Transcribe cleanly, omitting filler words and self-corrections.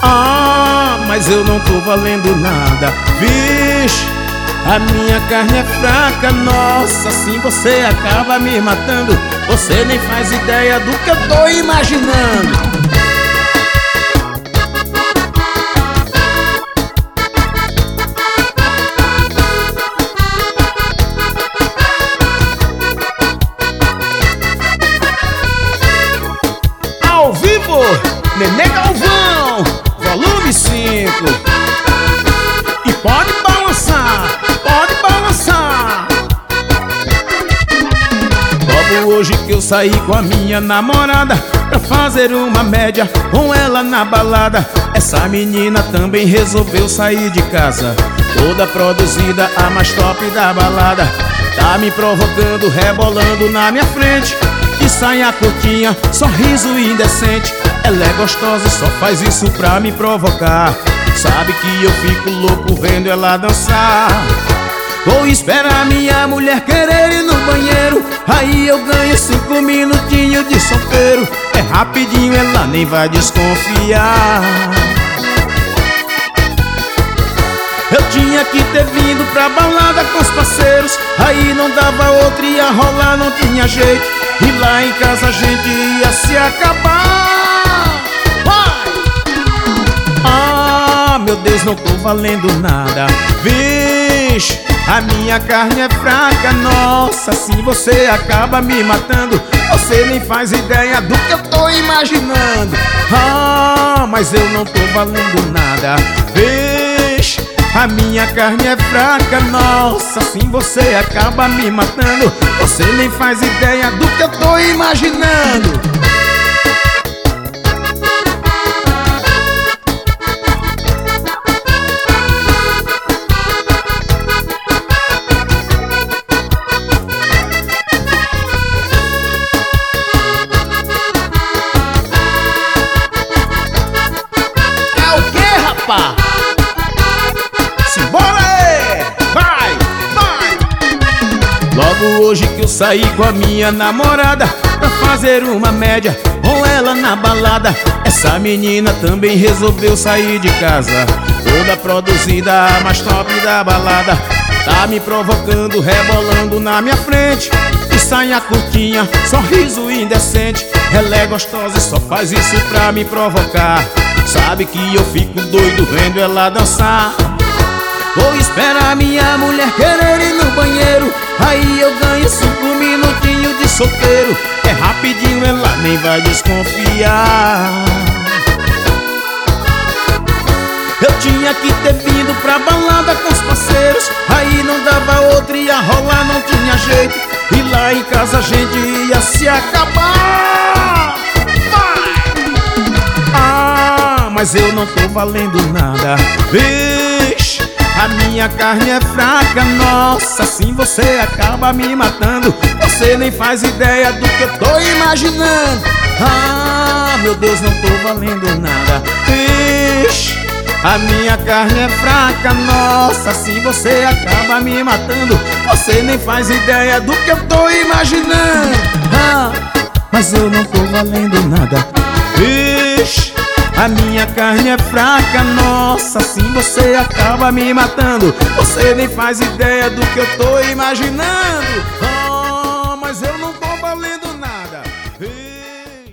Mas eu não tô valendo nada. Vixe, a minha carne é fraca. Nossa, assim você acaba me matando. Você nem faz ideia do que eu tô imaginando. Ao vivo, Nenê Galvão, volume 5. E pode balançar, pode balançar. Logo hoje que eu saí com a minha namorada pra fazer uma média com ela na balada, essa menina também resolveu sair de casa, toda produzida, a mais top da balada. Tá me provocando, rebolando na minha frente, de saia curtinha, sorriso indecente. Ela é gostosa e só faz isso pra me provocar. Sabe que eu fico louco vendo ela dançar. Vou esperar minha mulher querer ir no banheiro, aí eu ganho 5 minutinhos de solteiro. É rapidinho, ela nem vai desconfiar. Eu tinha que ter vindo pra balada com os parceiros, aí não dava outra, ia rolar, não tinha jeito. E lá em casa a gente ia se acabar. Meu Deus, não tô valendo nada. Vixe, a minha carne é fraca. Nossa, assim você acaba me matando. Você nem faz ideia do que eu tô imaginando. Mas eu não tô valendo nada. Vixe, a minha carne é fraca. Nossa, assim você acaba me matando. Você nem faz ideia do que eu tô imaginando. Simbora aí! Vai, vai! Logo hoje que eu saí com a minha namorada pra fazer uma média com ela na balada, essa menina também resolveu sair de casa, toda produzida, a mais top da balada. Tá me provocando, rebolando na minha frente, de saia curtinha, sorriso indecente. Ela é gostosa e só faz isso pra me provocar. Sabe que eu fico doido vendo ela dançar. Vou esperar minha mulher querer ir no banheiro, aí eu ganho 5 minutinhos de solteiro. É rapidinho, ela nem vai desconfiar. Eu tinha que ter vindo pra balada com os parceiros, aí não dava outra, ia rolar, não tinha jeito. E lá em casa a gente ia se acabar. Mas eu não tô valendo nada. Vixe, a minha carne é fraca. Nossa, assim você acaba me matando. Você nem faz ideia do que eu tô imaginando. Meu Deus, não tô valendo nada. Vixe, a minha carne é fraca. Nossa, assim você acaba me matando. Você nem faz ideia do que eu tô imaginando. Mas eu não tô valendo nada. Vixe, a minha carne é fraca. Nossa, assim você acaba me matando. Você nem faz ideia do que eu tô imaginando. Mas eu não tô valendo